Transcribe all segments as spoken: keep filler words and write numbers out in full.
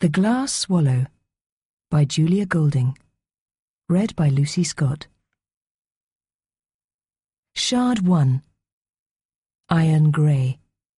The Glass Swallow by Julia Golding. Read by Lucy Scott. Shard one. Iron Grey.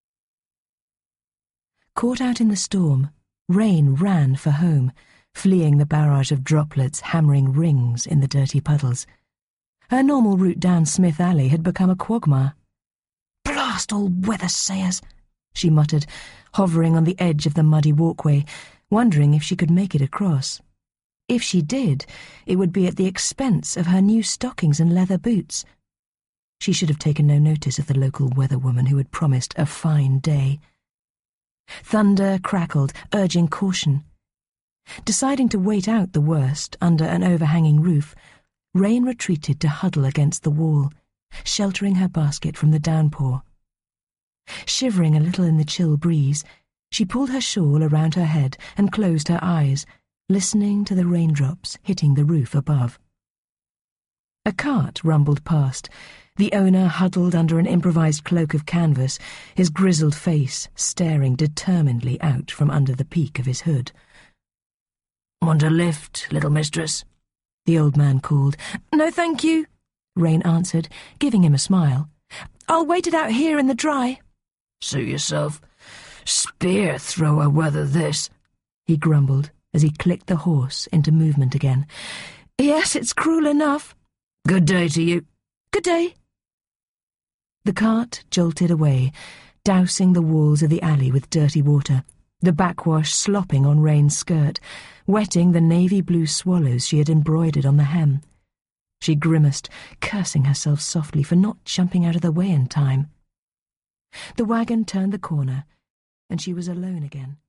Caught out in the storm, Rain ran for home, fleeing the barrage of droplets hammering rings in the dirty puddles. Her normal route down Smith Alley had become a quagmire. "Blast all weather sayers," she muttered, hovering on the edge of the muddy walkway, wondering if she could make it across. If she did, it would be at the expense of her new stockings and leather boots. She should have taken no notice of the local weatherwoman who had promised a fine day. Thunder crackled, urging caution. Deciding to wait out the worst under an overhanging roof, Rain retreated to huddle against the wall, sheltering her basket from the downpour. Shivering a little in the chill breeze, she pulled her shawl around her head and closed her eyes, listening to the raindrops hitting the roof above. A cart rumbled past, the owner huddled under an improvised cloak of canvas, his grizzled face staring determinedly out from under the peak of his hood. "Want a lift, little mistress?" the old man called. "No, thank you," Rain answered, giving him a smile. "I'll wait it out here in the dry." "Suit yourself. Spear thrower weather this," he grumbled as he clicked the horse into movement again. "Yes, it's cruel enough." "Good day to you." "Good day." The cart jolted away, dousing the walls of the alley with dirty water, the backwash slopping on Rain's skirt, wetting the navy-blue swallows she had embroidered on the hem. She grimaced, cursing herself softly for not jumping out of the way in time. The wagon turned the corner, and she was alone again.